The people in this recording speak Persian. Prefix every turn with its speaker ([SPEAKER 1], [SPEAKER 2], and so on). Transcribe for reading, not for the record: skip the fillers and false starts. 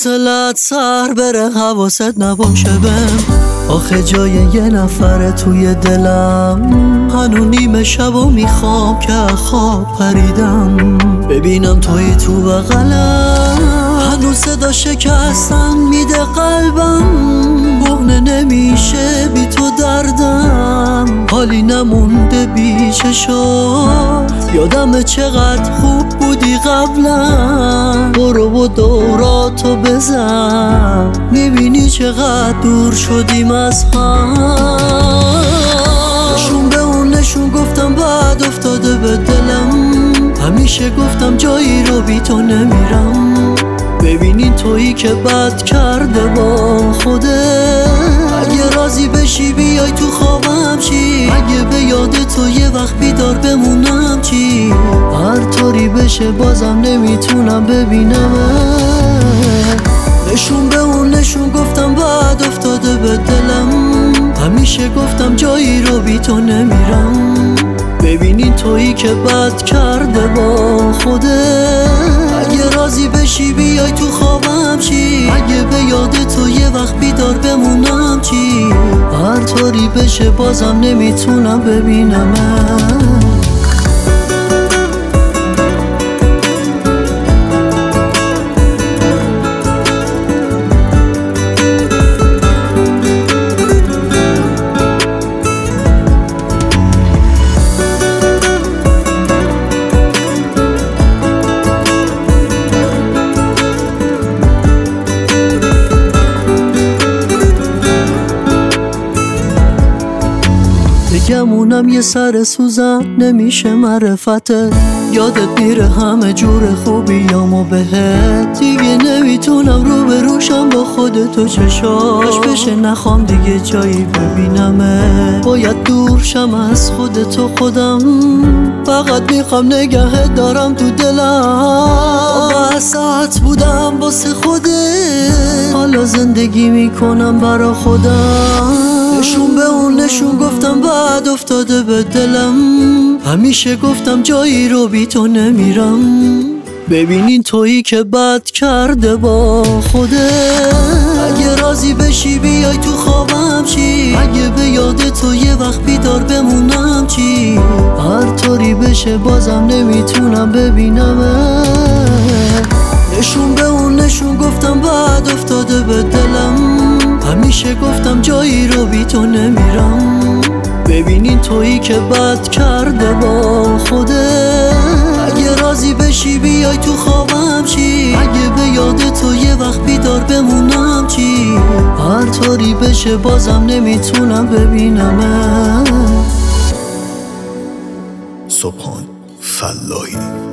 [SPEAKER 1] حوصلت سر بره حواست نباشه بهم. آخه جای یه نفره توی دلم، هنو نیمه شب و میخوام که خواب پریدم ببینم توی تو بغلم. هنو صدا شکستن میده قلبم، بهنه نمیشه بی تو دردم. حالی نمونده بی چشات، یادم چقدر خوب بودی قبلا. برو و دوراتو بزن، میبینی چقدر دور شدیم از هم. نشون به اون نشون گفتم بعد افتاده به دلم. همیشه گفتم جایی رو بی تو نمیرم. ببینین تویی که بد کرده با خوده. اگه راضی بشی بیای تو خوابم چی؟ اگه به یاد تو یه وقت بیدار بمونم چی؟ هر طوری بشه بازم نمیتونم ببینم. نشون به اون نشون گفتم بعد افتاده به دلم. همیشه گفتم جایی رو بی تو نمیرم. ببینین تویی که بد کرده با خوده. اگه راضی بشی بیای تو خوابم چی؟ اگه به یاد تو یه وقت بیدار بمونم چی؟ هر طوری بشه بازم نمیتونم ببینم. بگمونم یه سر سوزن نمیشه معرفته. یادت میره همه جور خوبیامو بهت. دیگه نمیتونم رو به روشم با خودتو چشاش بشه. نخوام دیگه جایی ببینمه. باید دور شم از خودتو خودم. فقط میخوام نگهت دارم تو دلم. بسات بودم واسه خودت، حالا زندگی میکنم برا خودم. نشون به اون نشون گفتم بعد افتاده به دلم. همیشه گفتم جایی رو بی تو نمیرم. ببینین تویی که بد کرده با خوده. اگه راضی بشی بیای تو خوابم چی؟ اگه به یاد تو یه وقت بیدار بمونم چی؟ هر طوری بشه بازم نمیتونم ببینم. نشون به اون نشون گفتم بعد افتاده به دلم. همیشه گفتم جایی رو بی تو نمیرم. ببینین تویی که بد کرده با خوده. اگه راضی بشی بیای تو خوابم چی؟ اگه به یاد تو یه وقت بیدار بمونم چی؟ هر طوری بشه بازم نمیتونم ببینم.
[SPEAKER 2] سبحان فلاحی.